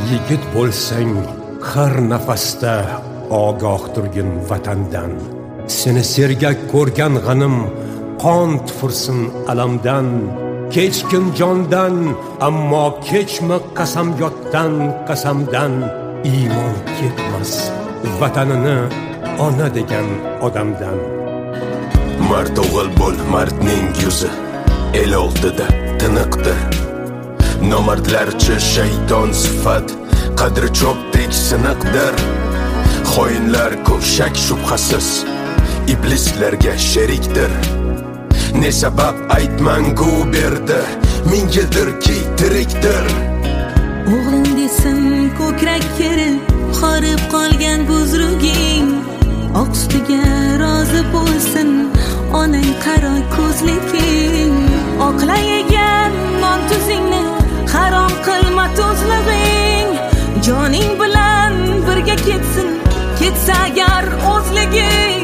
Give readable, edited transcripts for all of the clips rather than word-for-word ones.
yigit bo'lsang har nafasda ogoh turgin vatandan. Seni sergak ko'rgan g'anim qon tufursin alamdan. Kechkin jondan, ammo kechmi qasamyoddan, qasamdan. Iymon ketmas vatanini ona degan odamdan. Mard o'g'il bo'l, mardning yuzi el oldida tiniqdir. Nomardlarcha shayton sifat qadri cho'pdek siniqdir. Xoinlar ko'p shak shubhasiz iblislarga sherikdir. Ne sabab aytmangu berdi, ming yildirki tirikdir. O'g'lim desin ko'krak kerib, qorib qolgan buzruging. Oq sutiga rozi bo'lsin onang qaro ko'zliging. Oqlayegan non tuzingni harom qilma tuzlig'ing. Joning bilan birga ketsin, ketsa agar o'zliging.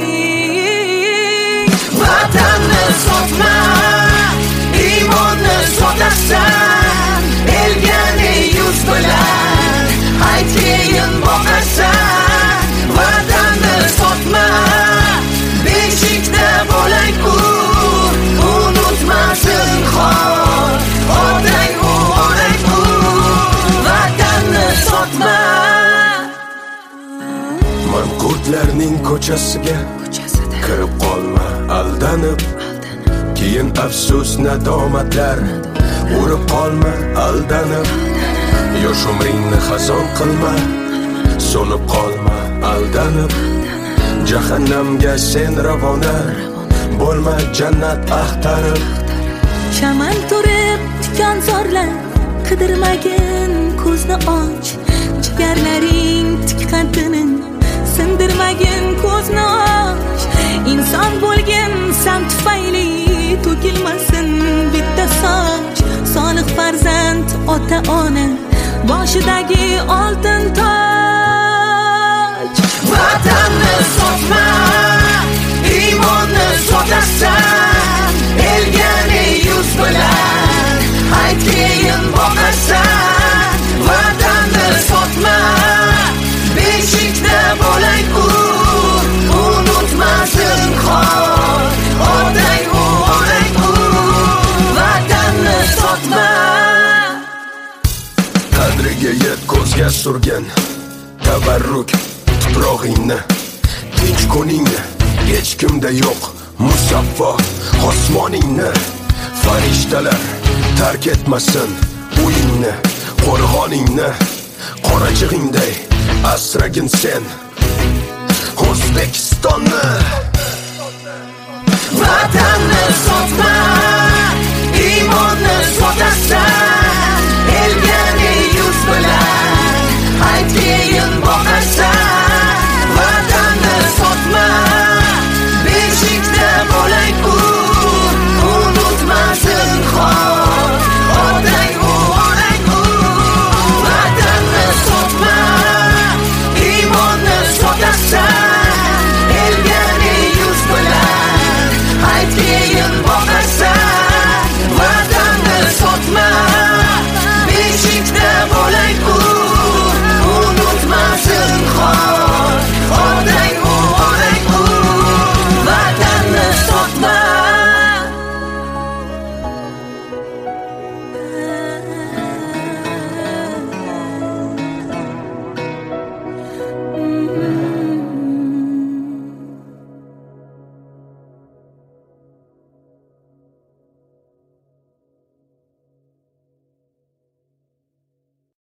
Vatanni sotma, iymonni sotasan. Elgani yuz bilan ayt keyin boqasan. Vatanni sotma, beshikda bo'lang u, unutmasin xor otang u, onang u. Vatanni sotma. Manqurtlarning ko'chasiga kirib qolma aldanib. Keyin afsus nadomatlar urib qolma aldanib. Yosh umringni xazon qilma, so'nib qolma aldanib. Jahannamga sen ravona bo'lma jannat axtarib. Shaman turib tikon zorlar, qidirmagin ko'zni och. Jigarlaring tik qantini sindirmagin ko'zni och. Inson bo'lgin sam tufayli to'kilmasin bitta soch. Solih farzand ota ona boshidagi oltin toj. Vatanni sotma, iymonni sotasan. Elgani yuz bilan ayt keyin boqasan. Vatanni sotma, beshikda bo'lang u, unutmasin xor otang u, onang u. Vatanni sotma. Qadriga yet ko'zga surgan tabarruk tuprog'ingni. Tinch kuningni hech kimda yo'q musaffo osmoningni. Farishtalar tark etmasin uyingni, qo'rg'oningni. Qorachig'ingday asragin sen